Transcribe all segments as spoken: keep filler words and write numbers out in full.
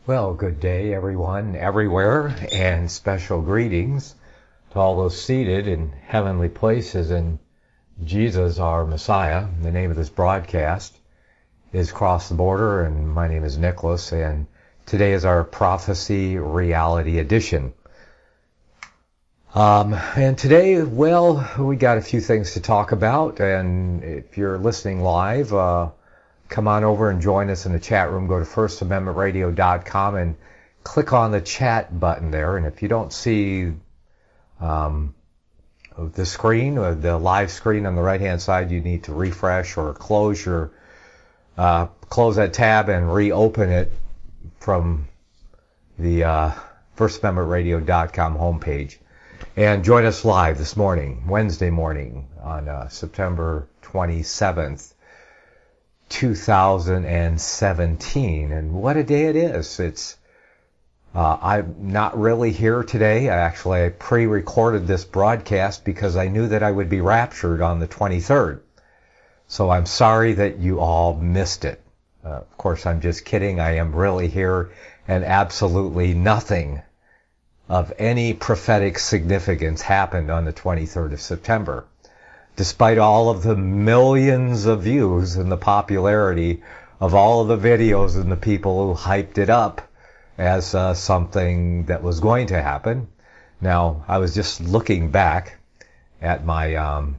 Well, good day, everyone, everywhere, and special greetings to all those seated in heavenly places in Jesus, our Messiah. The name of this broadcast is Cross the Border, and my name is Nicholas, and today is our Prophecy Reality Edition. Um, and today, well, we got a few things to talk about, and if you're listening live, uh, come on over and join us in the chat room. Go to first amendment radio dot com and click on the chat button there. And if you don't see um, the screen, or the live screen on the right-hand side, you need to refresh or close your uh, close that tab and reopen it from the uh, first amendment radio dot com homepage. And join us live this morning, Wednesday morning, on uh, September twenty-seventh. two thousand seventeen, and what a day it is. It's uh, I'm not really here today. I actually I pre-recorded this broadcast because I knew that I would be raptured on the twenty-third. So I'm sorry that you all missed it. Uh, of course, I'm just kidding. I am really here, and absolutely nothing of any prophetic significance happened on the twenty-third of September. Despite all of the millions of views and the popularity of all of the videos and the people who hyped it up as uh, something that was going to happen. Now, I was just looking back at my um,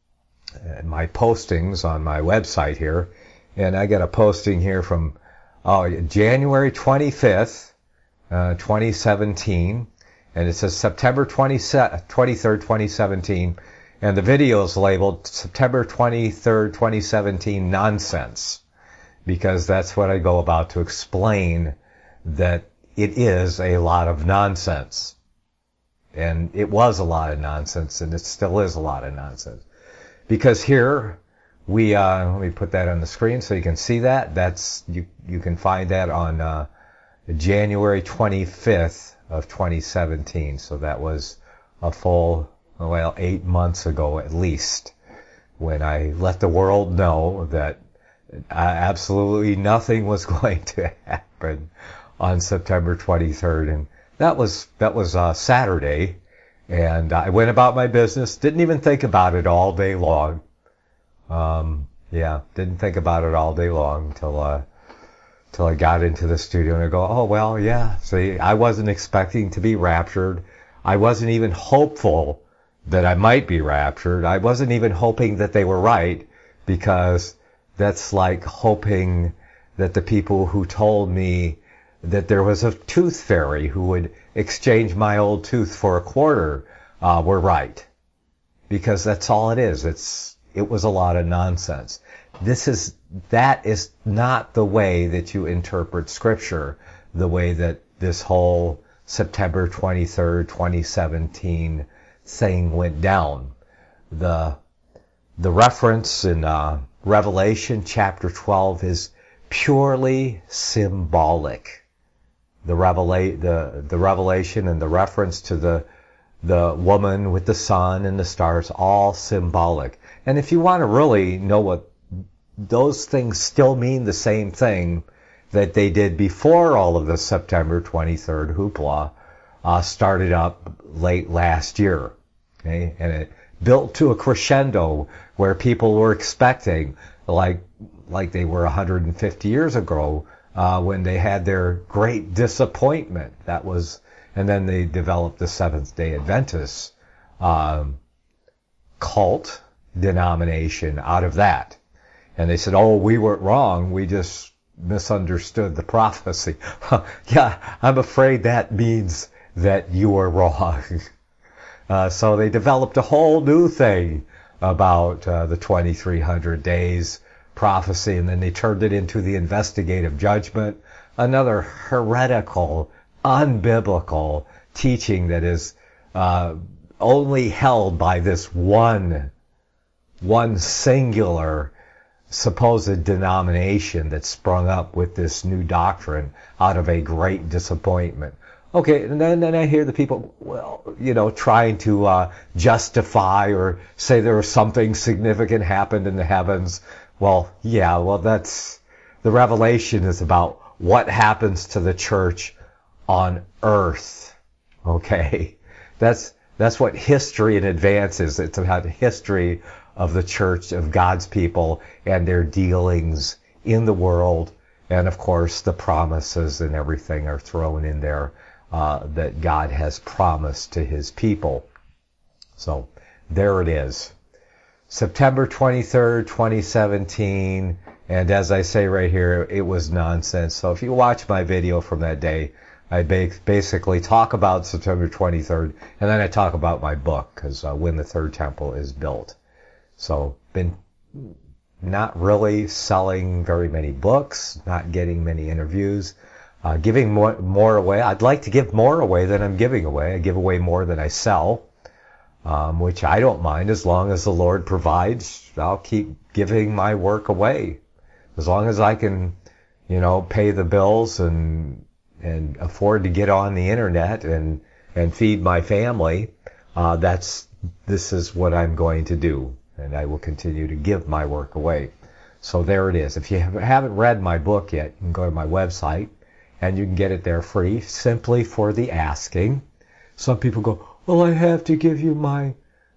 at my postings on my website here, and I got a posting here from oh, January twenty-fifth, uh, twenty seventeen, and it says September twenty-third, twenty seventeen. And the video is labeled September twenty-third, twenty seventeen nonsense, because that's what I go about to explain that it is a lot of nonsense. And it was a lot of nonsense, and it still is a lot of nonsense. Because here, we, uh, let me put that on the screen so you can see that. That's, you, you can find that on, uh, January twenty-fifth of twenty seventeen. So that was a full, well, eight months ago at least, when I let the world know that uh, absolutely nothing was going to happen on September twenty-third. And that was, that was uh, Saturday, and I went about my business, didn't even think about it all day long. Um, yeah, didn't think about it all day long until, uh, till I got into the studio and I go, oh, well, yeah, see, I wasn't expecting to be raptured. I wasn't even hopeful that I might be raptured. I wasn't even hoping that they were right, because that's like hoping that the people who told me that there was a tooth fairy who would exchange my old tooth for a quarter uh, were right. Because that's all it is. It's, it was a lot of nonsense. This is, that is not the way that you interpret Scripture, the way that this whole September twenty-third, twenty seventeen thing went down. The the reference in uh, Revelation chapter twelve is purely symbolic. The revela- the the revelation and the reference to the the woman with the sun and the stars, all symbolic. And if you want to really know what those things still mean, the same thing that they did before all of the September twenty-third hoopla uh, started up late last year. Okay? And it built to a crescendo where people were expecting, like like they were one hundred fifty years ago, uh, when they had their great disappointment. That was, and then they developed the Seventh-day Adventist um, cult denomination out of that. And they said, oh, we weren't wrong, we just misunderstood the prophecy. Yeah, I'm afraid that means that you were wrong. Uh, so they developed a whole new thing about uh, the twenty-three hundred days prophecy, and then they turned it into the investigative judgment, another heretical, unbiblical teaching that is uh, only held by this one, one singular supposed denomination that sprung up with this new doctrine out of a great disappointment. Okay, and then, then I hear the people, well, you know, trying to uh, justify or say there was something significant happened in the heavens. Well, yeah, well, that's, the revelation is about what happens to the church on earth. Okay? That's that's what history in advance is. It's about the history of the church, of God's people, and their dealings in the world. And of course, the promises and everything are thrown in there uh, that God has promised to his people. So there it is. September twenty-third, twenty seventeen. And as I say right here, it was nonsense. So if you watch my video from that day, I basically talk about September twenty-third, and then I talk about my book, because uh, when the third temple is built. So been not really selling very many books, not getting many interviews, uh, giving more, more away. I'd like to give more away than I'm giving away. I give away more than I sell, um, which I don't mind as long as the Lord provides. I'll keep giving my work away. As long as I can, you know, pay the bills and and afford to get on the internet and and feed my family, uh, that's this is what I'm going to do, and I will continue to give my work away. So there it is. If you haven't read my book yet, you can go to my website, and you can get it there free, simply for the asking. Some people go, well, I have to give you my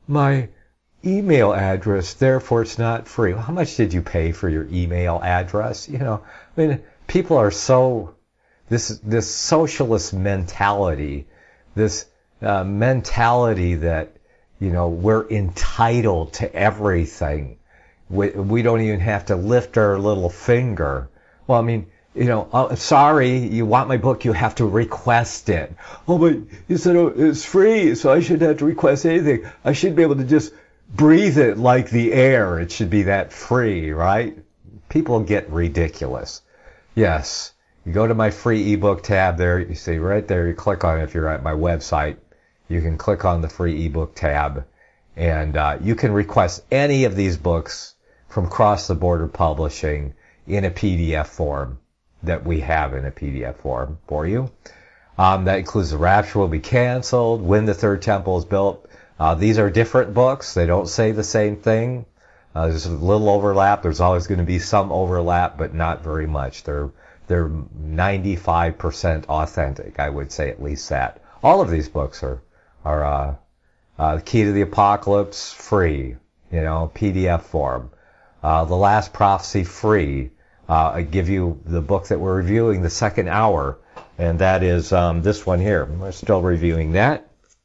my email address, therefore it's not free. Well, how much did you pay for your email address? You know, I mean, people are so, this this socialist mentality, this uh, mentality that, you know, we're entitled to everything. We, we don't even have to lift our little finger. Well, I mean, you know, oh, sorry, you want my book, you have to request it. Oh, but you said oh, it's free, so I shouldn't have to request anything. I should be able to just breathe it like the air. It should be that free, right? People get ridiculous. Yes, you go to my free ebook tab there. You see right there, you click on it if you're at my website. You can click on the free ebook tab, and uh, you can request any of these books from Cross the Border Publishing in a P D F form that we have in a P D F form for you. Um, that includes The Rapture Will Be Canceled, When the Third Temple is Built. Uh, these are different books. They don't say the same thing. Uh, there's a little overlap. There's always going to be some overlap, but not very much. They're they're ninety-five percent authentic. I would say at least that. All of these books are are uh, uh, The Key to the Apocalypse, free, you know, P D F form. Uh, The Last Prophecy, free. Uh, I give you the book that we're reviewing, the second hour, and that is um, this one here. We're still reviewing that.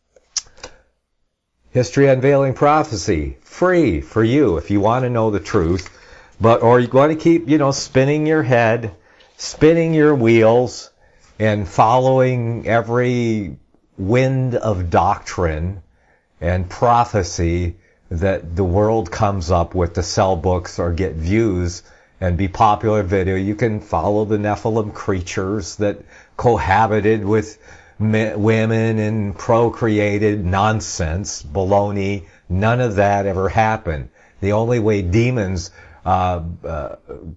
History Unveiling Prophecy, free for you if you want to know the truth, but or you want to keep, you know, spinning your head, spinning your wheels, and following every wind of doctrine and prophecy that the world comes up with to sell books or get views and be popular video. You can follow the Nephilim creatures that cohabited with women and procreated. Nonsense, baloney. None of that ever happened. The only way demons uh, uh,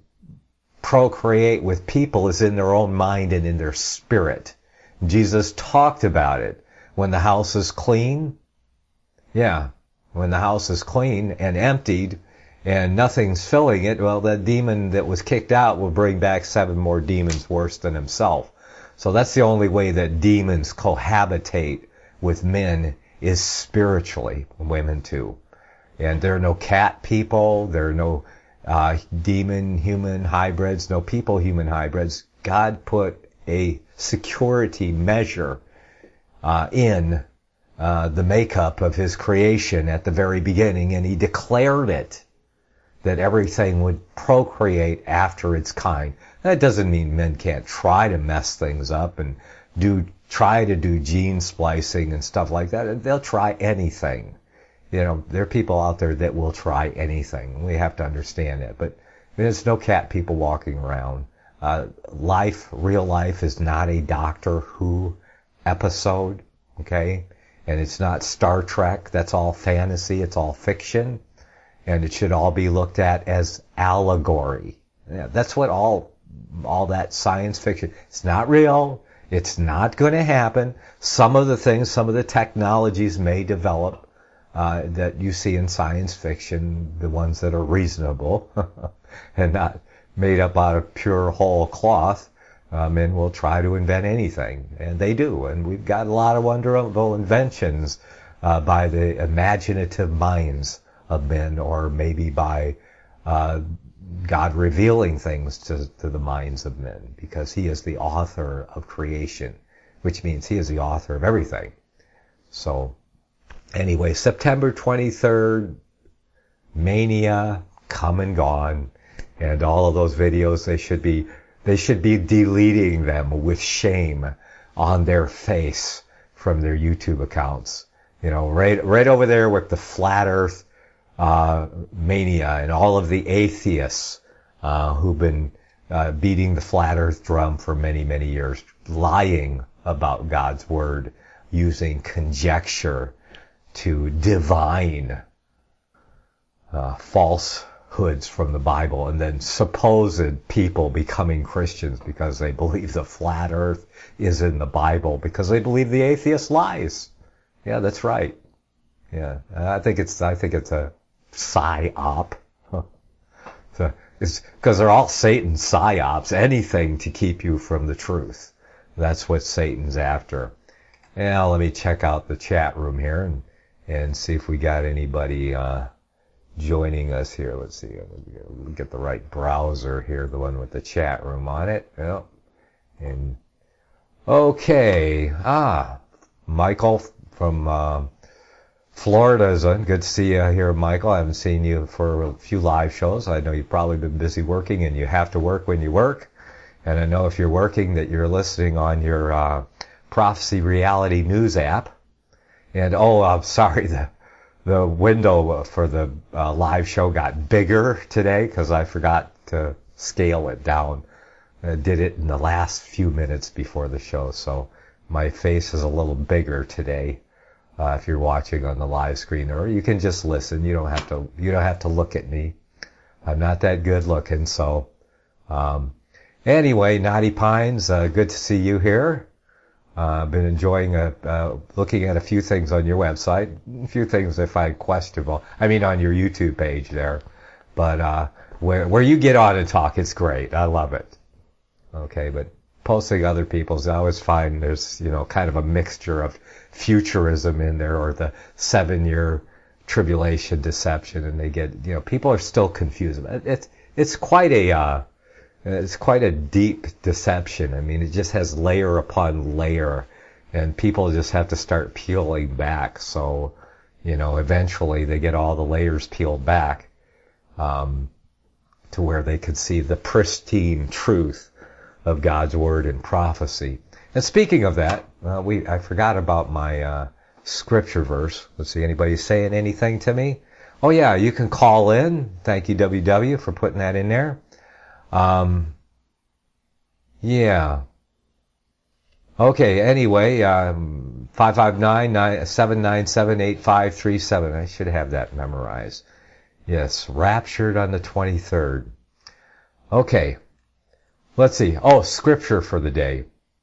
procreate with people is in their own mind and in their spirit. Jesus talked about it. When the house is clean, yeah, when the house is clean and emptied and nothing's filling it, well, that demon that was kicked out will bring back seven more demons worse than himself. So that's the only way that demons cohabitate with men is spiritually, women too. And there are no cat people, there are no uh, demon-human hybrids, no people-human hybrids. God put a security measure uh, in uh, the makeup of his creation at the very beginning, and he declared it, that everything would procreate after its kind. That doesn't mean men can't try to mess things up and do try to do gene splicing and stuff like that. They'll try anything. You know, there are people out there that will try anything. We have to understand that. But there's no cat people walking around. Uh, life, real life, is not a Doctor Who episode, okay? And it's not Star Trek. That's all fantasy. It's all fiction. And it should all be looked at as allegory. Yeah, that's what all all that science fiction. It's not real. It's not going to happen. Some of the things, some of the technologies may develop uh, that you see in science fiction, the ones that are reasonable and not made up out of pure whole cloth. Uh, men will try to invent anything, and they do. And we've got a lot of wonderful inventions uh, by the imaginative minds of men, or maybe by uh, God revealing things to, to the minds of men, because He is the author of creation, which means He is the author of everything. So, anyway, September twenty-third, Mania, come and gone, and all of those videos, they should be they should be deleting them with shame on their face from their YouTube accounts. You know, right right over there with the flat Earth uh, mania and all of the atheists uh, who've been uh, beating the flat Earth drum for many many years, lying about God's word, using conjecture to divine uh, falsehoods from the Bible, and then supposed people becoming Christians because they believe the flat Earth is in the Bible, because they believe the atheist lies. Yeah, that's right. Yeah, I think it's I think it's a psyop. So it's because they're all Satan's psyops. Anything to keep you from the truth. That's what Satan's after. Now let me check out the chat room here and and see if we got anybody uh, joining us here. Let's see. We'll get the right browser here, the one with the chat room on it. Yeah. And okay. Ah, Michael from uh, Florida is on. Good to see you here, Michael. I haven't seen you for a few live shows. I know you've probably been busy working, and you have to work when you work. And I know if you're working that you're listening on your uh, Prophecy Reality News app. And oh, I'm sorry, the the window for the uh, live show got bigger today because I forgot to scale it down. I did it in the last few minutes before the show, so my face is a little bigger today. Uh, if you're watching on the live screen, or you can just listen. You don't have to. You don't have to look at me. I'm not that good looking, so. Um, anyway, Naughty Pines, uh, good to see you here. I've uh, been enjoying uh, uh, looking at a few things on your website, a few things I find questionable. I mean, on your YouTube page there. But uh, where where you get on and talk, it's great. I love it. Okay, but posting other people's, I always find there's, you know, kind of a mixture of futurism in there, or the seven-year tribulation deception, and they get, you know, people are still confused. It's it's quite a uh, It's quite a deep deception. I mean, it just has layer upon layer, and people just have to start peeling back. So, you know, eventually they get all the layers peeled back um, to where they can see the pristine truth of God's word and prophecy. And speaking of that, uh, we I forgot about my uh, scripture verse. Let's see, anybody saying anything to me? Oh yeah, you can call in. Thank you, W W, for putting that in there. Um, yeah. Okay, anyway, um, five five nine, seven nine seven, eight five three seven. I should have that memorized. Yes, raptured on the twenty-third. Okay, let's see. Oh, scripture for the day.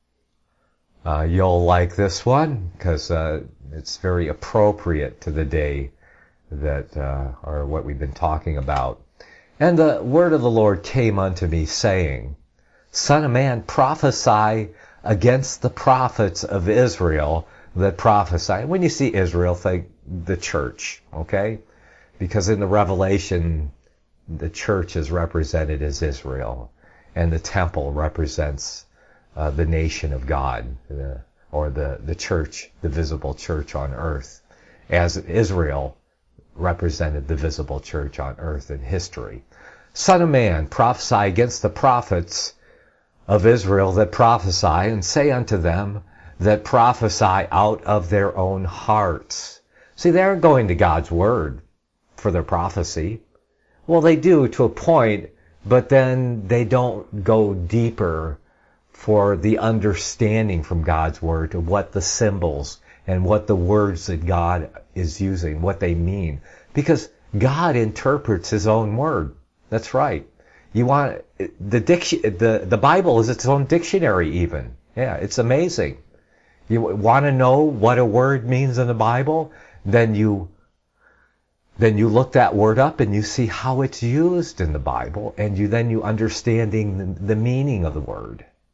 Uh, you'll like this one, because uh, it's very appropriate to the day that, uh, or what we've been talking about. And the word of the Lord came unto me, saying, Son of man, prophesy against the prophets of Israel that prophesy. When you see Israel, think the church, okay? Because in the Revelation, the church is represented as Israel, and the temple represents uh, the nation of God, the, or the, the church, the visible church on earth, as Israel represented the visible church on earth in history. Son of man, prophesy against the prophets of Israel that prophesy, and say unto them that prophesy out of their own hearts. See, they aren't going to God's word for their prophecy. Well, they do to a point, but then they don't go deeper for the understanding from God's word of what the symbols and what the words that God is using, what they mean. Because God interprets His own word. That's right. You want the diction, the the Bible is its own dictionary even. Yeah, it's amazing. You want to know what a word means in the Bible? Then you then you look that word up and you see how it's used in the Bible, and you then you understanding the, the meaning of the word.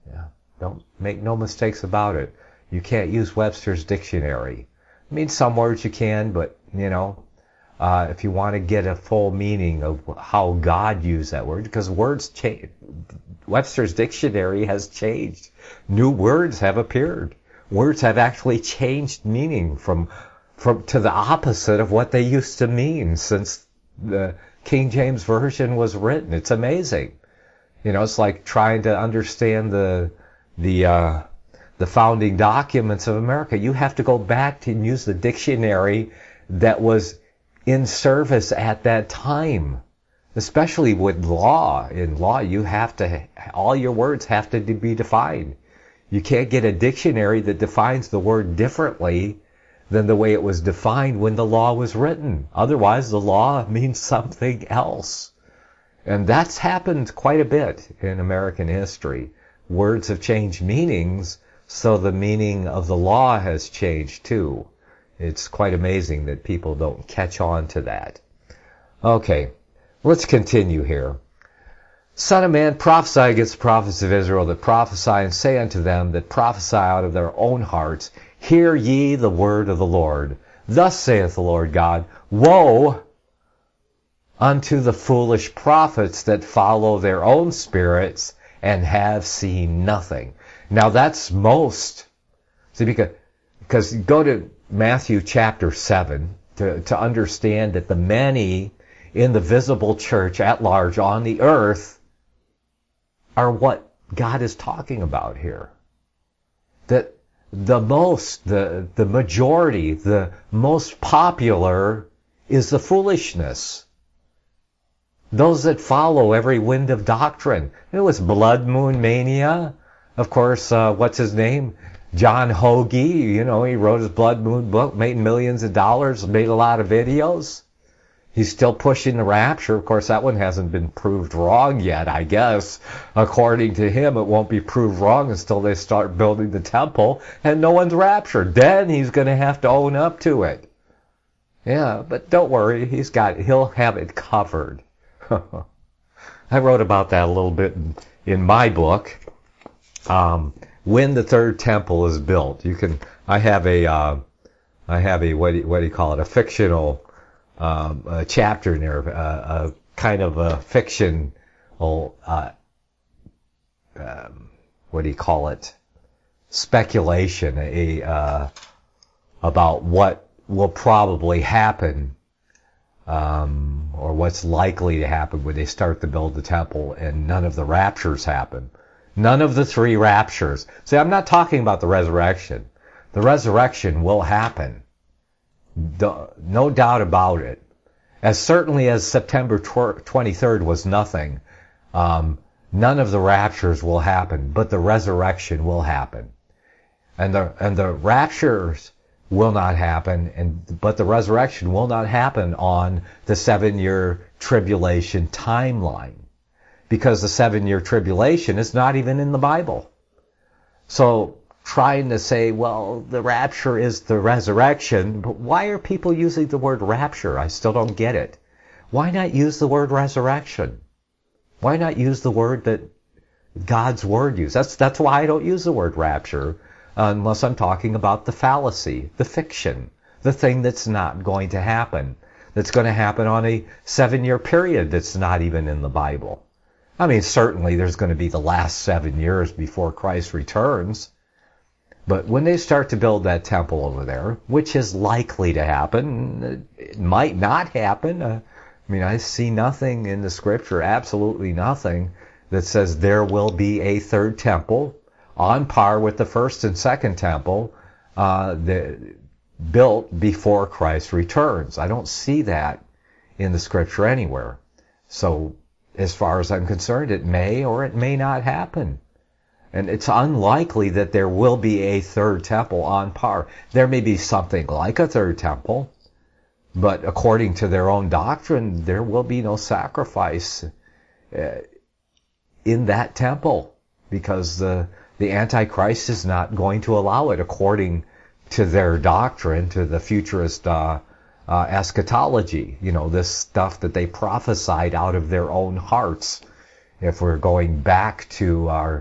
Yeah. Don't make no mistakes about it. You can't use Webster's dictionary. I mean, some words you can, but, you know, uh, if you want to get a full meaning of how God used that word, because words change. Webster's dictionary has changed. New words have appeared. Words have actually changed meaning from, from to the opposite of what they used to mean since the King James Version was written. It's amazing. You know, it's like trying to understand the the uh, the founding documents of America. You have to go back to and use the dictionary that was in service at that time. Especially with law. In law, you have to, all your words have to be defined. You can't get a dictionary that defines the word differently than the way it was defined when the law was written. Otherwise, the law means something else. And that's happened quite a bit in American history. Words have changed meanings, so the meaning of the law has changed too. It's quite amazing that people don't catch on to that. Okay. Let's continue here. Son of man, prophesy against the prophets of Israel that prophesy, and say unto them that prophesy out of their own hearts, Hear ye the word of the Lord. Thus saith the Lord God, Woe unto the foolish prophets that follow their own spirits and have seen nothing. Now that's most. See, because, because go to Matthew chapter seven to, to understand that the many in the visible church at large on the earth are what God is talking about here. That the most, the, the majority, the most popular is the foolishness. Those that follow every wind of doctrine. It was blood moon mania. Of course, uh, what's his name? John Hoagie. You know, he wrote his blood moon book, made millions of dollars, made a lot of videos. He's still pushing the rapture. Of course, that one hasn't been proved wrong yet, I guess. According to him, it won't be proved wrong until they start building the temple and no one's raptured. Then he's going to have to own up to it. Yeah, but don't worry. He's got, he'll have it covered. I wrote about that a little bit in, in my book. Um, when the third temple is built, you can, I have a, uh, I have a, what do you, what do you call it? A fictional Um, a chapter in there, uh, a kind of a fiction, uh, um, what do you call it? Speculation, a uh, about what will probably happen, um, or what's likely to happen when they start to build the temple, and none of the raptures happen. None of the three raptures. See, I'm not talking about the resurrection. The resurrection will happen. No doubt about it. As certainly as September twenty-third was nothing, um, none of the raptures will happen, but the resurrection will happen. And the, and the raptures will not happen, and, but the resurrection will not happen on the seven-year tribulation timeline. Because the seven-year tribulation is not even in the Bible. So, trying to say, well, the rapture is the resurrection, but why are people using the word rapture? I still don't get it. Why not use the word resurrection? Why not use the word that God's word used? That's, that's why I don't use the word rapture, uh, unless I'm talking about the fallacy, the fiction, the thing that's not going to happen, that's going to happen on a seven-year period that's not even in the Bible. I mean, certainly there's going to be the last seven years before Christ returns. But when they start to build that temple over there, which is likely to happen, it might not happen. Uh, I mean, I see nothing in the scripture, absolutely nothing, that says there will be a third temple on par with the first and second temple uh, the, built before Christ returns. I don't see that in the scripture anywhere. So, as far as I'm concerned, it may or it may not happen. And it's unlikely that there will be a third temple on par. There may be something like a third temple, but according to their own doctrine, there will be no sacrifice uh, in that temple, because the the Antichrist is not going to allow it according to their doctrine, to the futurist uh, uh, eschatology. You know, this stuff that they prophesied out of their own hearts. If we're going back to our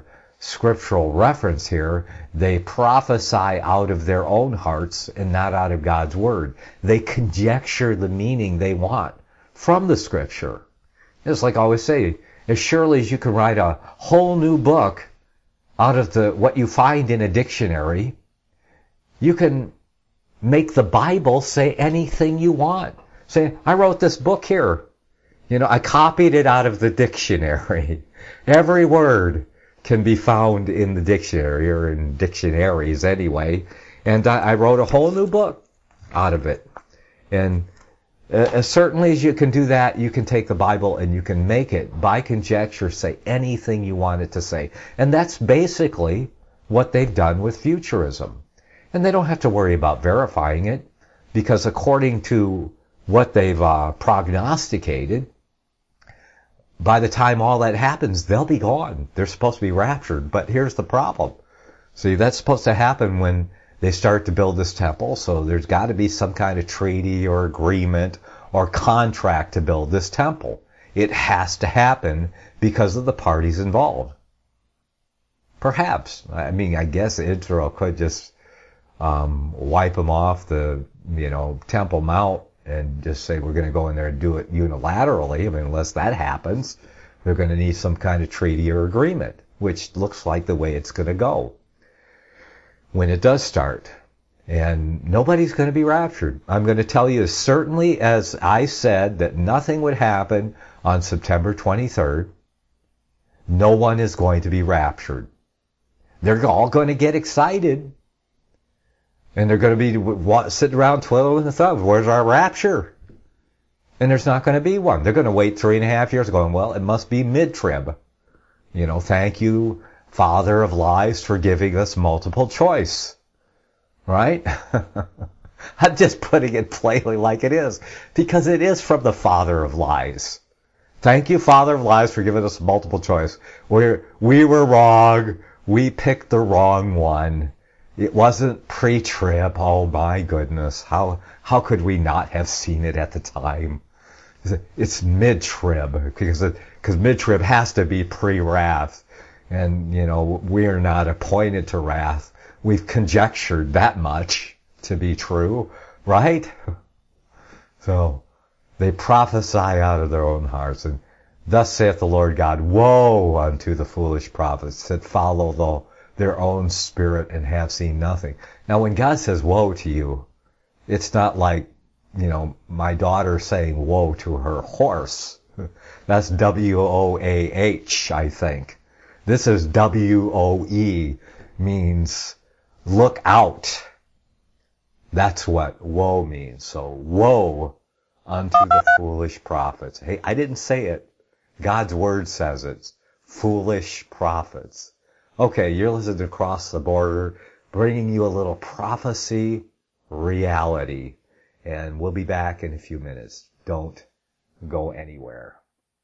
scriptural reference here. They prophesy out of their own hearts and not out of God's word. They conjecture the meaning they want from the scripture. It's like I always say, as surely as you can write a whole new book out of the what you find in a dictionary, you can make the Bible say anything you want. Say, I wrote this book here. You know, I copied it out of the dictionary. Every word can be found in the dictionary, or in dictionaries anyway. And I, I wrote a whole new book out of it. And uh, as certainly as you can do that, you can take the Bible and you can make it, by conjecture, say anything you want it to say. And that's basically what they've done with futurism. And they don't have to worry about verifying it, because according to what they've uh, prognosticated, by the time all that happens, they'll be gone. They're supposed to be raptured. But here's the problem. See, that's supposed to happen when they start to build this temple. So there's got to be some kind of treaty or agreement or contract to build this temple. It has to happen because of the parties involved. Perhaps. I mean, I guess Israel could just um, wipe them off the, you know, Temple Mount and just say we're going to go in there and do it unilaterally. I mean, unless that happens, they're going to need some kind of treaty or agreement, which looks like the way it's going to go when it does start. And nobody's going to be raptured. I'm going to tell you as certainly as I said that nothing would happen on September twenty-third, no one is going to be raptured. They're all going to get excited. And they're going to be sitting around twiddling the thumbs. Where's our rapture? And there's not going to be one. They're going to wait three and a half years going, well, it must be mid-trib. You know, thank you, Father of Lies, for giving us multiple choice. Right? I'm just putting it plainly like it is, because it is from the Father of Lies. Thank you, Father of Lies, for giving us multiple choice. We're, we were wrong. We picked the wrong one. It wasn't pre-trib. Oh my goodness. How how could we not have seen it at the time? It's mid-trib, because it, because mid-trib has to be pre-wrath. And, you know, we're not appointed to wrath. We've conjectured that much to be true, right? So they prophesy out of their own hearts. And thus saith the Lord God, woe unto the foolish prophets that follow the their own spirit and have seen nothing. Now, when God says woe to you, it's not like, you know, my daughter saying woe to her horse. That's W O A H, I think. This is W O E, means look out. That's what woe means. So, woe unto the foolish prophets. Hey, I didn't say it. God's word says it. Foolish prophets. Okay, you're listening to Across the Border, bringing you a little prophecy reality. And we'll be back in a few minutes. Don't go anywhere.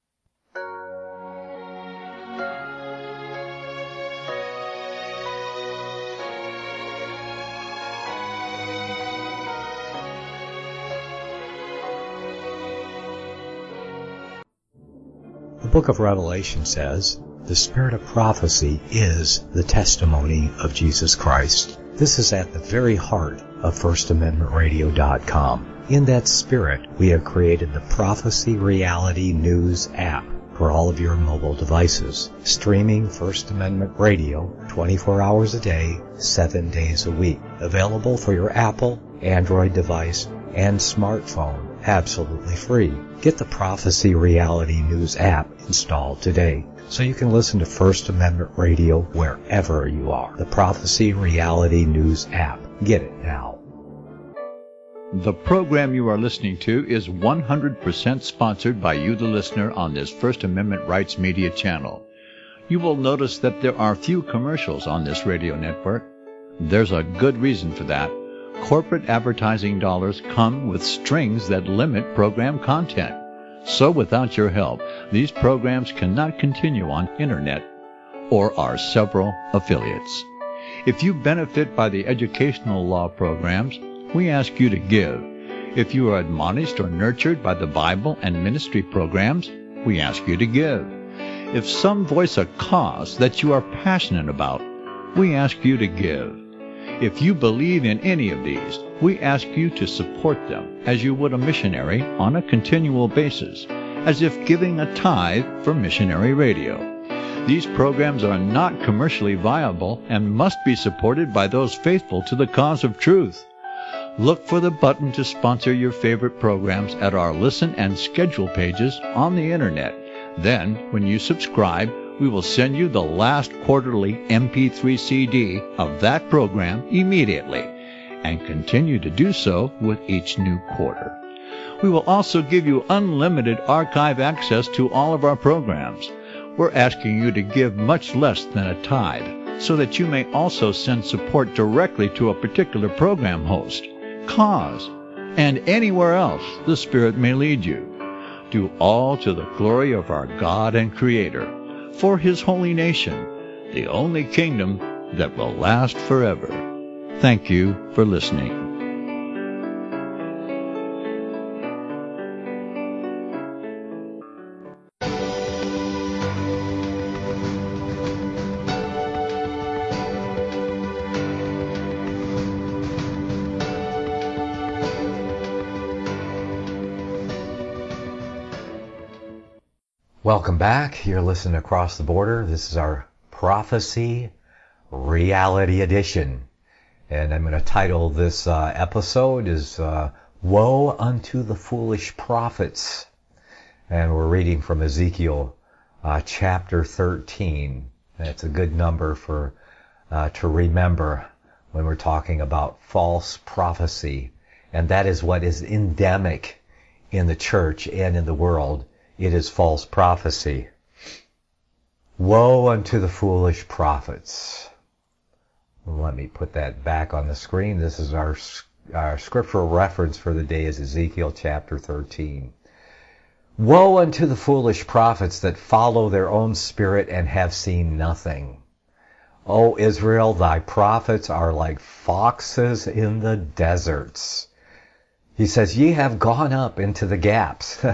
The book of Revelation says, the spirit of prophecy is the testimony of Jesus Christ. This is at the very heart of First Amendment Radio dot com. In that spirit, we have created the Prophecy Reality News app for all of your mobile devices, streaming First Amendment Radio twenty-four hours a day, seven days a week. Available for your Apple, Android device, and smartphone, absolutely free. Get the Prophecy Reality News app installed today, so you can listen to First Amendment Radio wherever you are. The Prophecy Reality News app. Get it now. The program you are listening to is one hundred percent sponsored by you, the listener, on this First Amendment Rights Media channel. You will notice that there are few commercials on this radio network. There's a good reason for that. Corporate advertising dollars come with strings that limit program content. So without your help, these programs cannot continue on Internet or our several affiliates. If you benefit by the educational law programs, we ask you to give. If you are admonished or nurtured by the Bible and ministry programs, we ask you to give. if some voice a cause that you are passionate about, we ask you to give. If you believe in any of these, we ask you to support them as you would a missionary on a continual basis, as if giving a tithe for missionary radio. These programs are not commercially viable and must be supported by those faithful to the cause of truth. Look for the button to sponsor your favorite programs at our listen and schedule pages on the internet. Then, when you subscribe, we will send you the last quarterly M P three C D of that program immediately, and continue to do so with each new quarter. We will also give you unlimited archive access to all of our programs. We're asking you to give much less than a tithe, so that you may also send support directly to a particular program host, cause, and anywhere else the Spirit may lead you. Do all to the glory of our God and Creator, for His holy nation, the only kingdom that will last forever. Thank you for listening. Welcome back. You're listening Across the Border. This is our Prophecy Reality Edition. And I'm going to title this uh, episode is uh, Woe Unto the Foolish Prophets. And we're reading from Ezekiel uh, chapter thirteen. That's a good number for uh, to remember when we're talking about false prophecy. And that is what is endemic in the church and in the world. It is false prophecy. Woe unto the foolish prophets. Let me put that back on the screen. This is our, our scriptural reference for the day is Ezekiel chapter thirteen. Woe unto the foolish prophets that follow their own spirit and have seen nothing. O Israel, thy prophets are like foxes in the deserts. He says, ye have gone up into the gaps.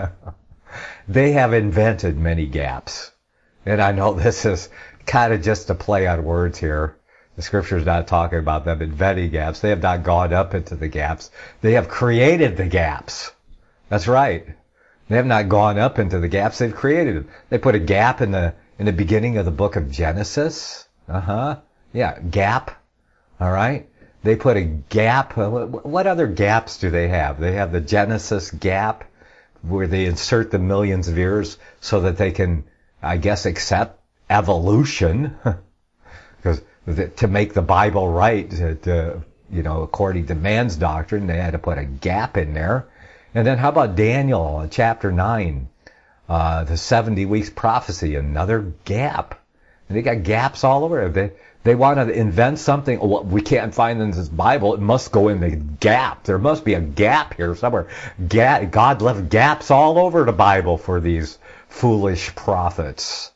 They have invented many gaps. And I know this is kind of just a play on words here. The scripture's not talking about them inventing gaps. They have not gone up into the gaps. They have created the gaps. That's right. They have not gone up into the gaps. They've created them. They put a gap in the in the beginning of the book of Genesis. Uh-huh. Yeah, gap. All right. They put a gap. What other gaps do they have? They have the Genesis gap, where they insert the millions of years so that they can, I guess, accept evolution. Because to make the Bible right, to, to, you know, according to man's doctrine, they had to put a gap in there. And then how about Daniel, chapter nine, uh, the seventy weeks prophecy, another gap. And they got gaps all over. They, they want to invent something. Oh, we can't find in this Bible. It must go in the gap. There must be a gap here somewhere. Ga- God left gaps all over the Bible for these foolish prophets.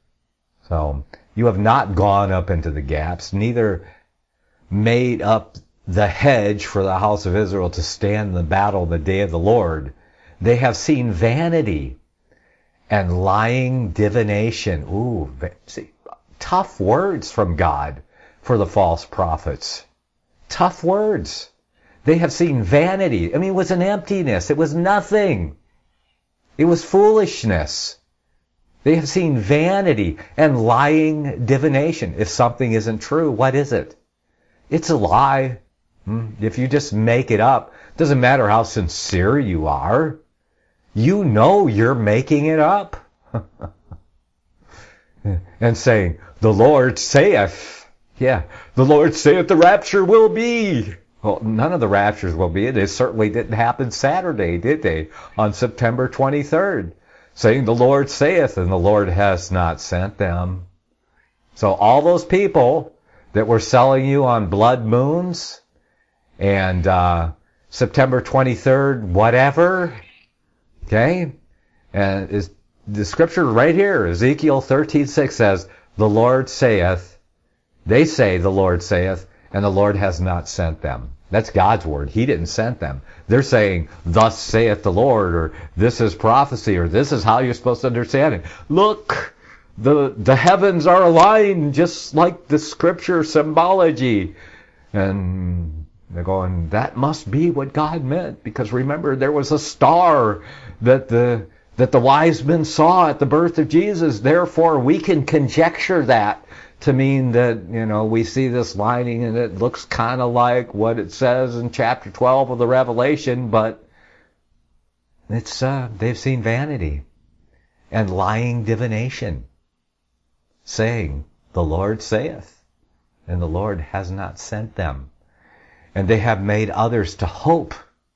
So you have not gone up into the gaps, neither made up the hedge for the house of Israel to stand in the battle in the day of the Lord. They have seen vanity and lying divination. Ooh, see. Tough words from God for the false prophets. Tough words. They have seen vanity. I mean, it was an emptiness. It was nothing. It was foolishness. They have seen vanity and lying divination. If something isn't true, what is it? It's a lie. If you just make it up, it doesn't matter how sincere you are. You know you're making it up. And saying, the Lord saith, yeah, the Lord saith the rapture will be. Well, none of the raptures will be. It certainly didn't happen Saturday, did they? On September twenty-third. Saying the Lord saith, and the Lord has not sent them. So all those people that were selling you on blood moons and uh, September twenty-third, whatever, okay, and is the scripture right here, Ezekiel thirteen six says, the Lord saith, they say the Lord saith, and the Lord has not sent them. That's God's word. He didn't send them. They're saying, thus saith the Lord, or this is prophecy, or this is how you're supposed to understand it. Look, the the heavens are aligned just like the scripture symbology. And they're going, that must be what God meant, because remember, there was a star that the that the wise men saw at the birth of Jesus. Therefore, we can conjecture that to mean that, you know, we see this lining and it looks kind of like what it says in chapter twelve of the Revelation, but it's uh, they've seen vanity and lying divination, saying, the Lord saith, and the Lord has not sent them. And they have made others to hope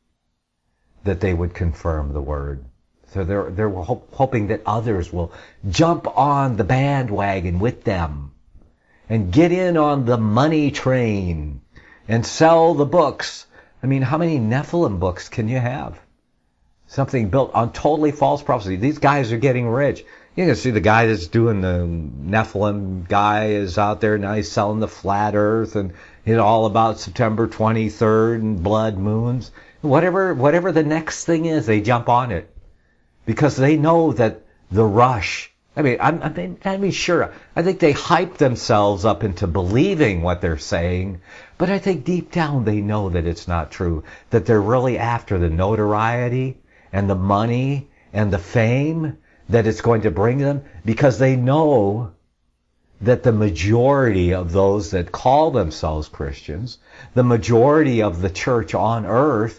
that they would confirm the word. So they're, they're ho- hoping that others will jump on the bandwagon with them and get in on the money train and sell the books. I mean, how many Nephilim books can you have? Something built on totally false prophecy. These guys are getting rich. You can see the guy that's doing the Nephilim guy is out there now. He's selling the flat earth and you know, all about September twenty-third and blood moons. Whatever, whatever the next thing is, they jump on it because they know that the rush. I mean, I'm, I mean, I mean, sure. I think they hype themselves up into believing what they're saying, but I think deep down they know that it's not true. That they're really after the notoriety and the money and the fame that it's going to bring them, because they know that the majority of those that call themselves Christians, the majority of the church on earth,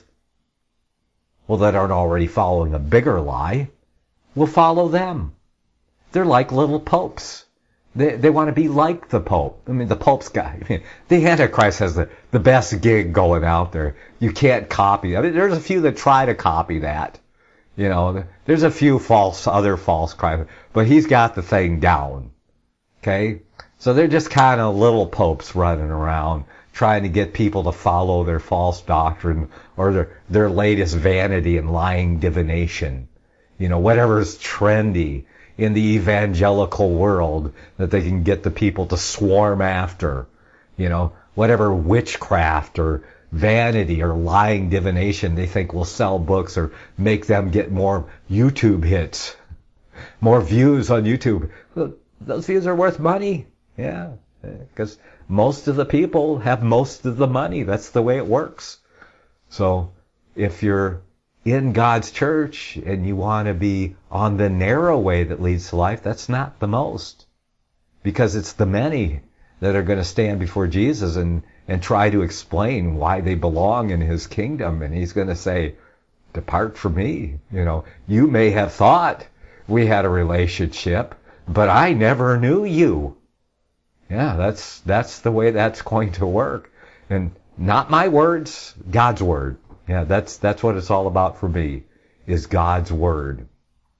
well, that aren't already following a bigger lie, will follow them. They're like little popes. They they want to be like the Pope. I mean, the Pope's guy. I mean, the Antichrist has the, the best gig going out there. You can't copy. I mean, there's a few that try to copy that. You know, there's a few false, other false crimes, but he's got the thing down. Okay? So they're just kind of little popes running around trying to get people to follow their false doctrine or their, their latest vanity and lying divination. You know, whatever's trendy in the evangelical world that they can get the people to swarm after. You know, whatever witchcraft or vanity or lying divination they think will sell books or make them get more YouTube hits, more views on YouTube. Those views are worth money. Yeah, because most of the people have most of the money. That's the way it works. So if you're in God's church and you want to be on the narrow way that leads to life, that's not the most. Because it's the many that are going to stand before Jesus and, and try to explain why they belong in his kingdom. And he's going to say, depart from me. You know, you may have thought we had a relationship, but I never knew you. Yeah, that's that's the way that's going to work. And not my words, God's word. Yeah, that's that's what it's all about for me, is God's word.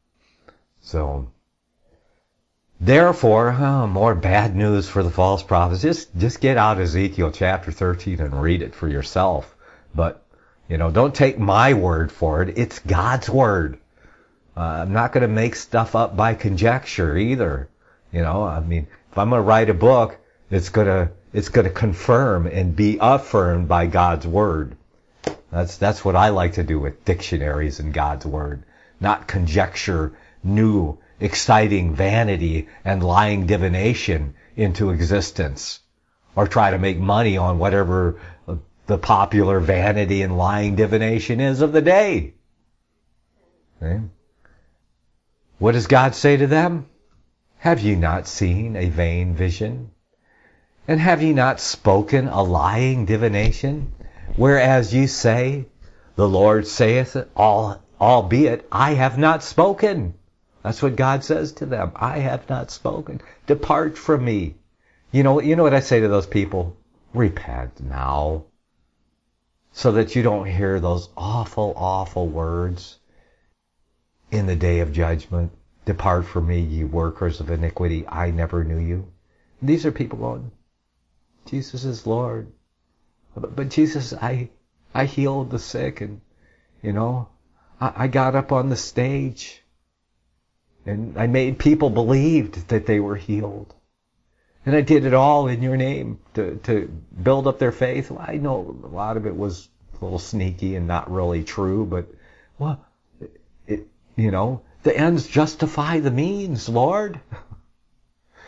So, therefore, oh, more bad news for the false prophets. Just just get out Ezekiel chapter thirteen and read it for yourself. But, you know, don't take my word for it. It's God's word. Uh, I'm not going to make stuff up by conjecture either. You know, I mean, if I'm going to write a book, it's going to it's going to confirm and be affirmed by God's word. That's that's what I like to do with dictionaries and God's word, not conjecture new, exciting vanity and lying divination into existence, or try to make money on whatever the popular vanity and lying divination is of the day. Okay? What does God say to them? Have ye not seen a vain vision? And have ye not spoken a lying divination? Whereas ye say, the Lord saith, all, albeit I have not spoken. That's what God says to them. I have not spoken. Depart from me. You know, you know what I say to those people? Repent now. So that you don't hear those awful, awful words in the day of judgment. Depart from me, ye workers of iniquity. I never knew you. These are people going, Jesus is Lord. But, but Jesus, I I healed the sick, and, you know, I, I got up on the stage and I made people believe that they were healed. And I did it all in your name to, to build up their faith. Well, I know a lot of it was a little sneaky and not really true, but, well, it, you know, the ends justify the means, Lord.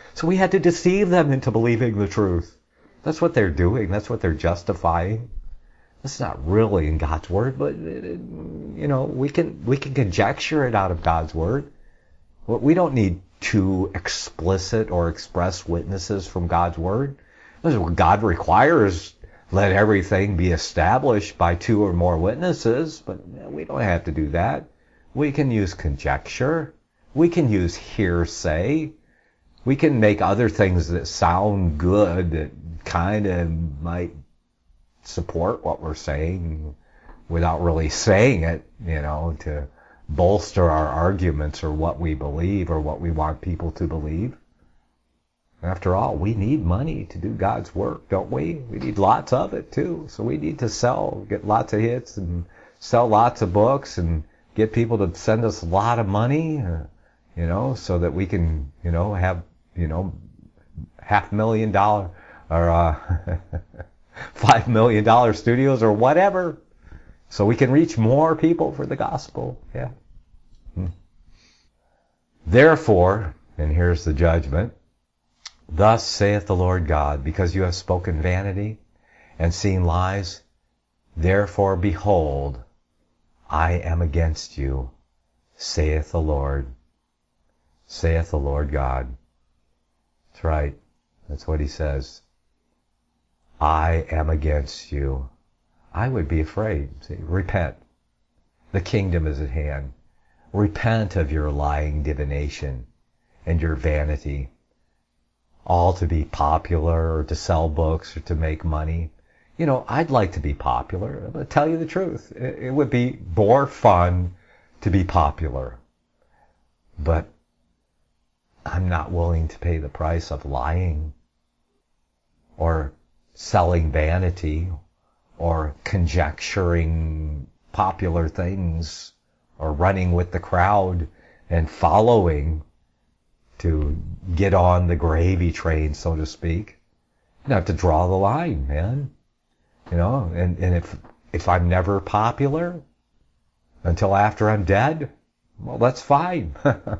So we had to deceive them into believing the truth. That's what they're doing. That's what they're justifying. That's not really in God's Word, but, you know, we can we can conjecture it out of God's Word. We don't need two explicit or express witnesses from God's Word. This is what God requires. Let everything be established by two or more witnesses, but we don't have to do that. We can use conjecture. We can use hearsay. We can make other things that sound good, that kind of might support what we're saying without really saying it, you know, to bolster our arguments or what we believe or what we want people to believe. After all, we need money to do God's work, don't we? We need lots of it, too. So we need to sell, get lots of hits and sell lots of books and get people to send us a lot of money, uh, you know, so that we can, you know, have, you know, half million dollar or uh, five million dollar studios or whatever, so we can reach more people for the gospel. Yeah. Hmm. Therefore, and here's the judgment, thus saith the Lord God, because you have spoken vanity and seen lies, therefore behold, I am against you, saith the Lord, saith the Lord God. That's right. That's what he says. I am against you. I would be afraid. See, repent. The kingdom is at hand. Repent of your lying divination and your vanity, all to be popular or to sell books or to make money. You know, I'd like to be popular. I'm going to tell you the truth. It would be more fun to be popular. But I'm not willing to pay the price of lying or selling vanity or conjecturing popular things or running with the crowd and following to get on the gravy train, so to speak. You have to draw the line, man. You know, and, and if if I'm never popular until after I'm dead, well, that's fine.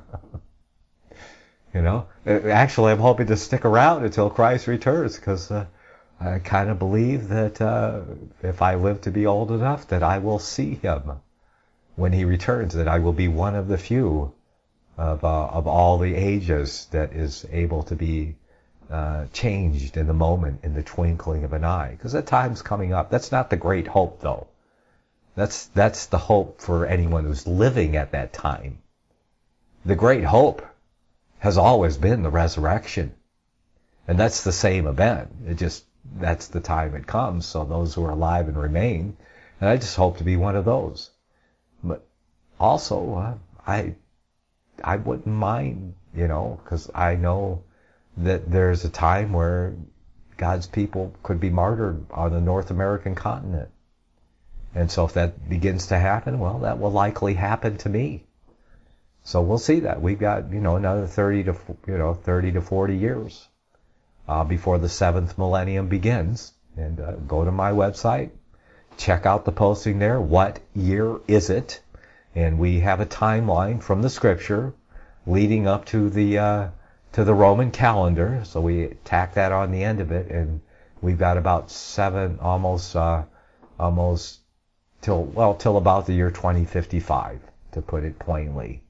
You know, actually, I'm hoping to stick around until Christ returns, because uh, I kind of believe that uh, if I live to be old enough, that I will see him when he returns, that I will be one of the few of uh, of all the ages that is able to be uh, changed in the moment, in the twinkling of an eye. Because that time's coming up. That's not the great hope, though. That's that's the hope for anyone who's living at that time. The great hope has always been the resurrection. And that's the same event. It just, that's the time it comes. So those who are alive and remain, and I just hope to be one of those. But also, uh, I, I wouldn't mind, you know, because I know that there's a time where God's people could be martyred on the North American continent. And so if that begins to happen, well, that will likely happen to me. So we'll see that. We've got, you know, another thirty to, you know, thirty to forty years uh, before the seventh millennium begins. And uh, go to my website, check out the posting there. What year is it? And we have a timeline from the Scripture leading up to the uh, to the Roman calendar. So we tack that on the end of it, and we've got about seven, almost, uh, almost till well till about the year twenty fifty-five, to put it plainly.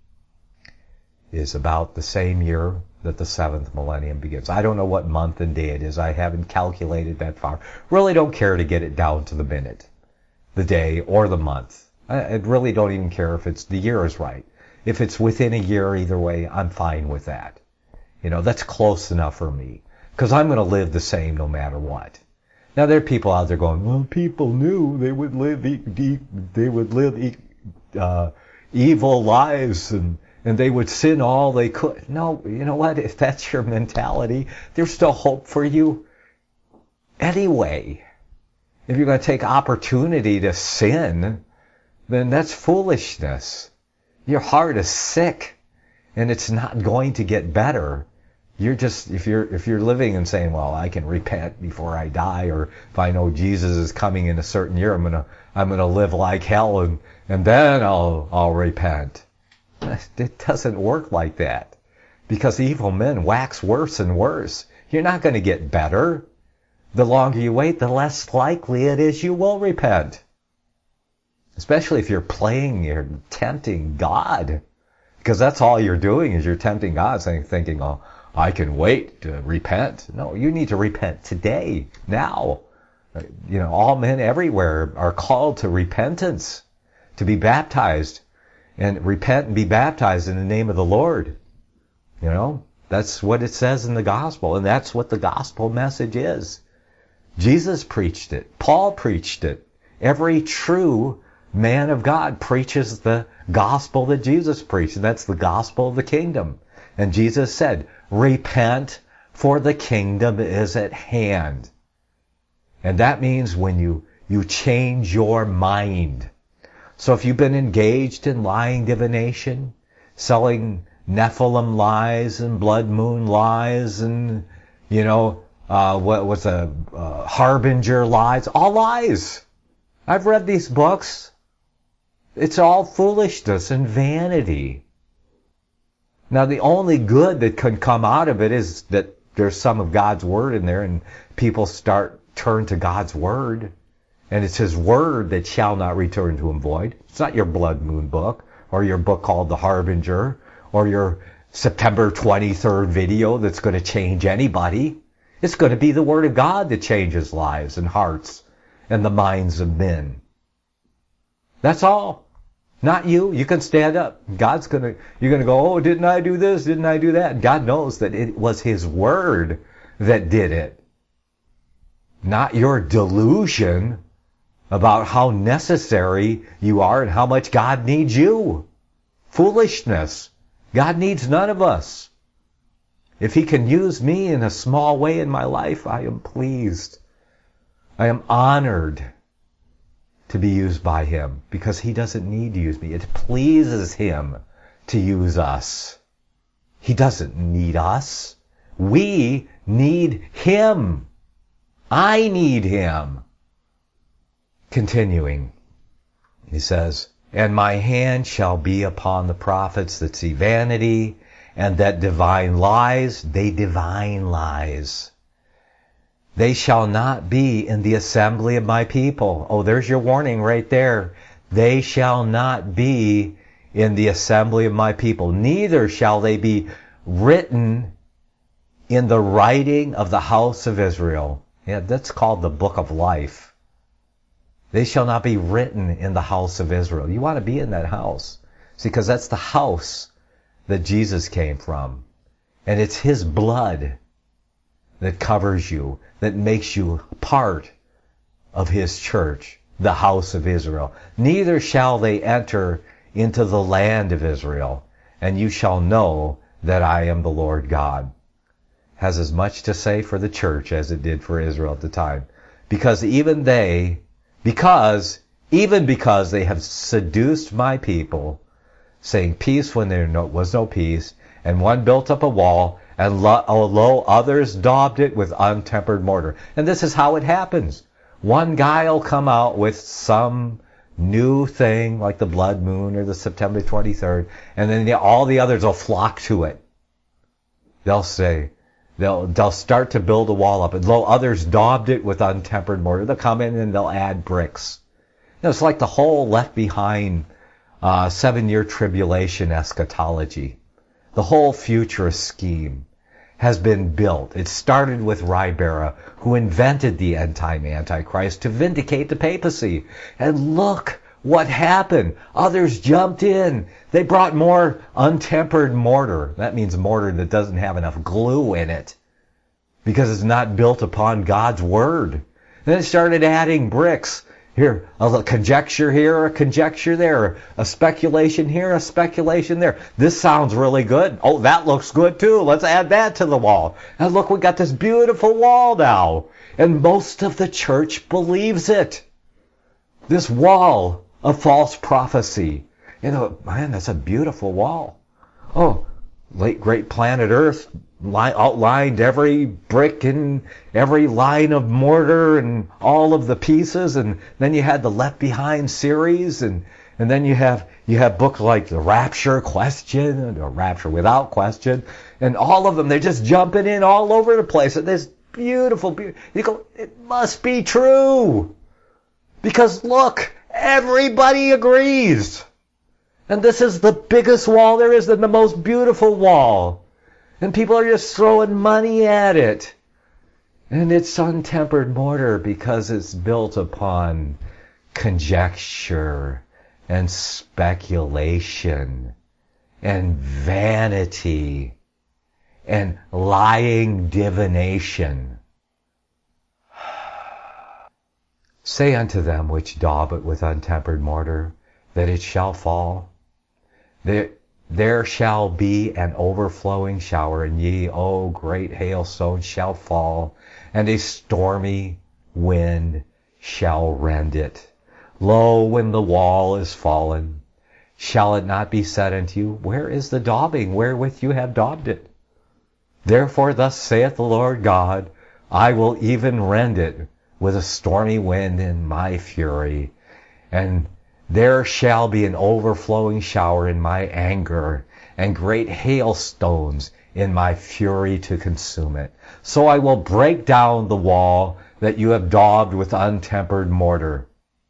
Is about the same year that the seventh millennium begins. I don't know what month and day it is. I haven't calculated that far. Really don't care to get it down to the minute, the day, or the month. I really don't even care if it's the year is right. If it's within a year either way, I'm fine with that. You know, that's close enough for me, because I'm going to live the same no matter what. Now there are people out there going, well, people knew they would live, e- e- they would live e- uh, evil lives and and they would sin all they could. No, you know what? If that's your mentality, there's still hope for you anyway. If you're going to take opportunity to sin, then that's foolishness. Your heart is sick, and it's not going to get better. You're just, if you're if you're living and saying, well, I can repent before I die, or if I know Jesus is coming in a certain year, I'm gonna I'm gonna live like hell, and and then I'll I'll repent. It doesn't work like that. because evil men wax worse and worse. You're not going to get better. The longer you wait, the less likely it is you will repent. Especially if you're playing, you're tempting God. Because that's all you're doing is you're tempting God, saying, thinking, oh, I can wait to repent. No, you need to repent today, now. You know, all men everywhere are called to repentance, to be baptized, and repent and be baptized in the name of the Lord. You know, that's what it says in the gospel, and that's what the gospel message is. Jesus preached it. Paul preached it. Every true man of God preaches the gospel that Jesus preached, and that's the gospel of the kingdom. And Jesus said, repent, for the kingdom is at hand. And that means when you, you change your mind. So if you've been engaged in lying divination, selling Nephilim lies and blood moon lies and, you know, uh, what was a uh, harbinger lies, all lies. I've read these books. It's all foolishness and vanity. Now, the only good that can come out of it is that there's some of God's word in there and people start turn to God's word. And it's his word that shall not return to him void. It's not your blood moon book or your book called The Harbinger or your September twenty-third video that's going to change anybody. It's going to be the word of God that changes lives and hearts and the minds of men. That's all. Not you. You can stand up. God's going to, you're going to go, oh, didn't I do this? Didn't I do that? God knows that it was his word that did it. Not your delusion about how necessary you are and how much God needs you. Foolishness. God needs none of us. If he can use me in a small way in my life, I am pleased. I am honored to be used by him because he doesn't need to use me. It pleases him to use us. He doesn't need us. We need him. I need him. Continuing, he says, and my hand shall be upon the prophets that see vanity, and that divine lies, they divine lies. They shall not be in the assembly of my people. Oh, there's your warning right there. They shall not be in the assembly of my people. Neither shall they be written in the writing of the house of Israel. Yeah, that's called the book of life. They shall not be written in the house of Israel. You want to be in that house. See, because that's the house that Jesus came from. And it's his blood that covers you, that makes you part of his church, the house of Israel. Neither shall they enter into the land of Israel, and you shall know that I am the Lord God. Has as much to say for the church as it did for Israel at the time. Because even they, because, even because they have seduced my people, saying peace when there no, was no peace, and one built up a wall, and lo, lo others daubed it with untempered mortar. And this is how it happens. One guy will come out with some new thing, like the blood moon or the September twenty-third, and then the, all the others will flock to it. They'll say, they'll they'll start to build a wall up, and lo, others daubed it with untempered mortar. They'll come in and they'll add bricks. You know, it's like the whole Left Behind uh, seven-year tribulation eschatology. The whole futurist scheme has been built. It started with Ribera, who invented the end-time Antichrist to vindicate the papacy. And look what happened. Others jumped in. They brought more untempered mortar. That means mortar that doesn't have enough glue in it because it's not built upon God's word. Then it started adding bricks. Here, a conjecture here, a conjecture there, a speculation here, a speculation there. This sounds really good. Oh, that looks good too. Let's add that to the wall. And look, we got this beautiful wall now. And most of the church believes it. This wall of false prophecy. You know, man, that's a beautiful wall. Oh, late great planet Earth outlined every brick and every line of mortar and all of the pieces, and then you had the Left Behind series, and And then you have you have books like The Rapture Question, or Rapture Without Question, and all of them, they're just jumping in all over the place. And this beautiful, beautiful, you go, it must be true. Because look, everybody agrees. And this is the biggest wall there is, and the most beautiful wall. And people are just throwing money at it. And it's untempered mortar because it's built upon conjecture and speculation and vanity and lying divination. Say unto them which daub it with untempered mortar, that it shall fall. There, there shall be an overflowing shower, and ye, O great hailstones, shall fall, and a stormy wind shall rend it. Lo, when the wall is fallen, shall it not be said unto you, where is the daubing wherewith you have daubed it? Therefore thus saith the Lord God, I will even rend it with a stormy wind in my fury, and there shall be an overflowing shower in my anger, and great hailstones in my fury to consume it. So I will break down the wall that you have daubed with untempered mortar.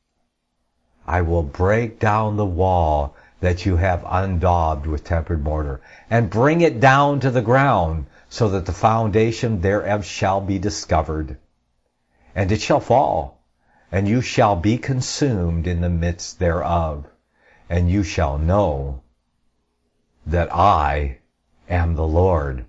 I will break down the wall that you have undaubed with tempered mortar, and bring it down to the ground, so that the foundation thereof shall be discovered. And it shall fall, and you shall be consumed in the midst thereof, and you shall know that I am the Lord.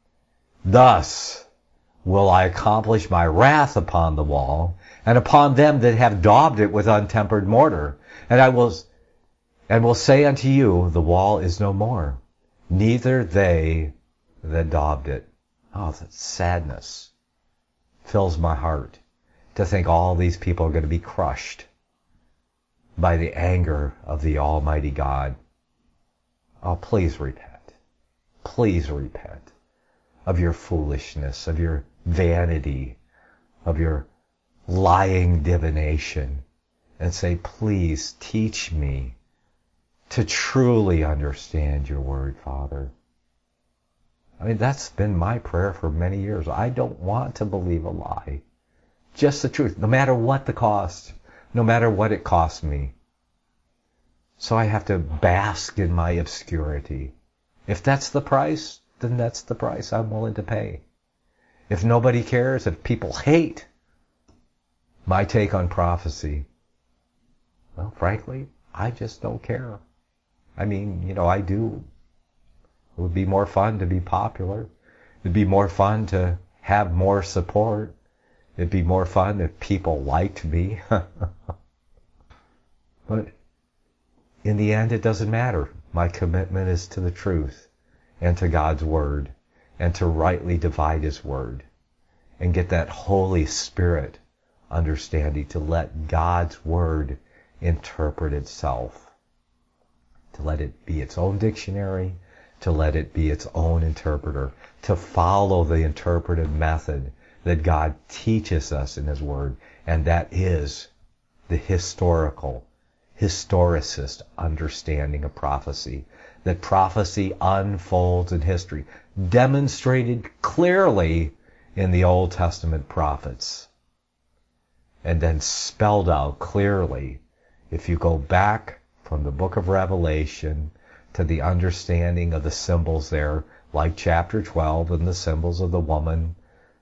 Thus will I accomplish my wrath upon the wall, and upon them that have daubed it with untempered mortar. And I will, and will say unto you, the wall is no more, neither they that daubed it. Oh, that sadness fills my heart to think all these people are going to be crushed by the anger of the Almighty God. Oh, please repent. Please repent of your foolishness, of your vanity, of your lying divination, and say, please teach me to truly understand your word, Father. I mean, that's been my prayer for many years. I don't want to believe a lie. Just the truth, no matter what the cost, no matter what it costs me. So I have to bask in my obscurity. If that's the price, then that's the price I'm willing to pay. If nobody cares, if people hate my take on prophecy, well, frankly, I just don't care. I mean, you know, I do. It would be more fun to be popular. It'd be more fun to have more support. It'd be more fun if people liked me. But in the end, it doesn't matter. My commitment is to the truth and to God's Word, and to rightly divide His Word and get that Holy Spirit understanding, to let God's Word interpret itself, to let it be its own dictionary, to let it be its own interpreter, to follow the interpretive method that God teaches us in His Word, and that is the historical, historicist understanding of prophecy. That prophecy unfolds in history, demonstrated clearly in the Old Testament prophets, and then spelled out clearly if you go back from the book of Revelation to the understanding of the symbols there, like chapter twelve and the symbols of the woman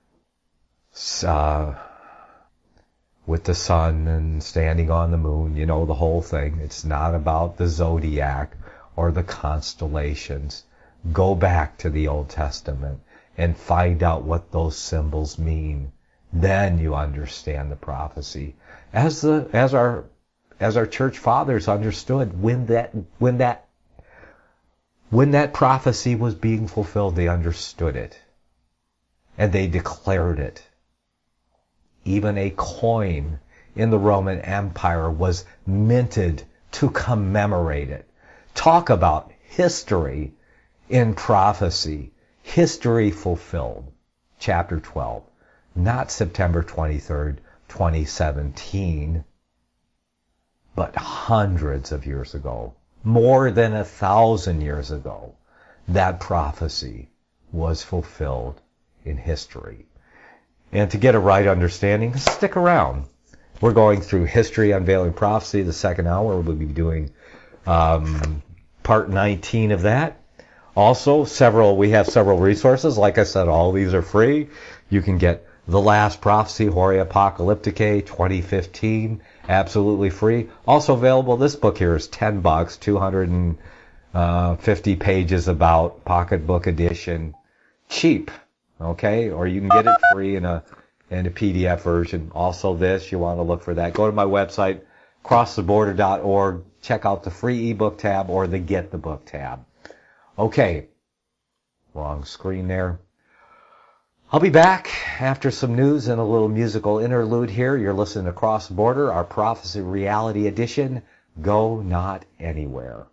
uh, with the sun and standing on the moon, you know, the whole thing. It's not about the zodiac or the constellations. Go back to the Old Testament and find out what those symbols mean. Then you understand the prophecy. As the as our as our church fathers understood when that when that when that prophecy was being fulfilled, they understood it. And they declared it. Even a coin in the Roman Empire was minted to commemorate it. Talk about history in prophecy. History fulfilled. Chapter twelve. Not September twenty-third, twenty seventeen. but hundreds of years ago, more than a thousand years ago, that prophecy was fulfilled in history. And to get a right understanding, stick around. We're going through History Unveiling Prophecy, the second hour. We'll be doing um, part nineteen of that. Also, several we have several resources. Like I said, all these are free. You can get The Last Prophecy, Hori Apocalypticae, twenty fifteen, absolutely free. Also available, this book here is ten bucks, two hundred fifty pages about, pocketbook edition, cheap, okay? Or you can get it free in a in a P D F version. Also this, you want to look for that. Go to my website, cross the border dot org. Check out the free ebook tab or the Get the Book tab. Okay, wrong screen there. I'll be back after some news and a little musical interlude here. You're listening to Cross the Border, our Prophecy Reality Edition. Go not anywhere.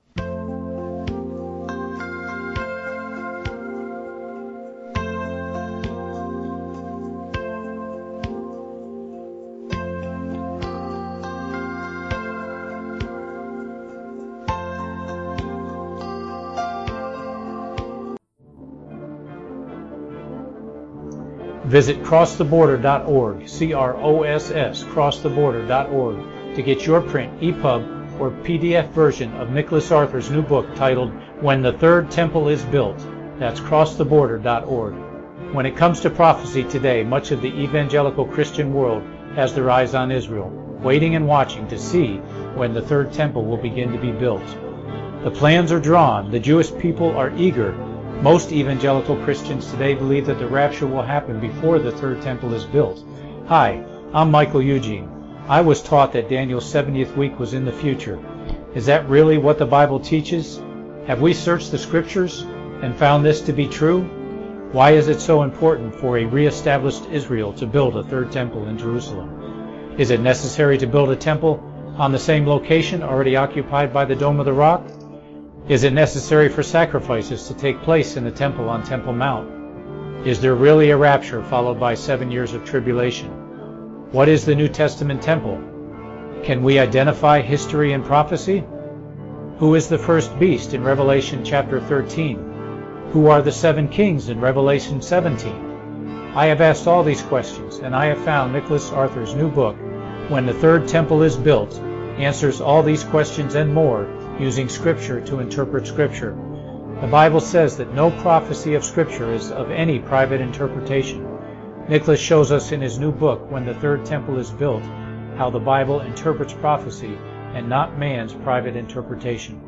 Visit cross the border dot org, C R O S S, cross the border dot org, to get your print, E P U B, or P D F version of Nicholas Arthur's new book titled When the Third Temple is Built. That's cross the border dot org. When it comes to prophecy today, much of the evangelical Christian world has their eyes on Israel, waiting and watching to see when the Third Temple will begin to be built. The plans are drawn. The Jewish people are eager. Most evangelical Christians today believe that the rapture will happen before the Third Temple is built. Hi, I'm Michael Eugene. I was taught that Daniel's seventieth week was in the future. Is that really what the Bible teaches? Have we searched the Scriptures and found this to be true? Why is it so important for a re-established Israel to build a third temple in Jerusalem? Is it necessary to build a temple on the same location already occupied by the Dome of the Rock? Is it necessary for sacrifices to take place in the temple on Temple Mount? Is there really a rapture followed by seven years of tribulation? What is the New Testament temple? Can we identify history and prophecy? Who is the first beast in Revelation chapter thirteen? Who are the seven kings in Revelation seventeen? I have asked all these questions, and I have found Nicholas Arthur's new book, When the Third Temple is Built, answers all these questions and more, using Scripture to interpret Scripture. The Bible says that no prophecy of Scripture is of any private interpretation. Nicholas shows us in his new book, When the Third Temple is Built, how the Bible interprets prophecy and not man's private interpretation.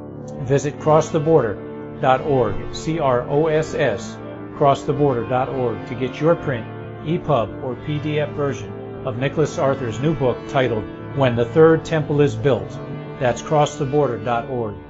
Visit cross the border dot org, C R O S S, cross the border dot org, to get your print, E P U B, or P D F version of Nicholas Arthur's new book titled When the Third Temple is Built. That's cross the border dot org.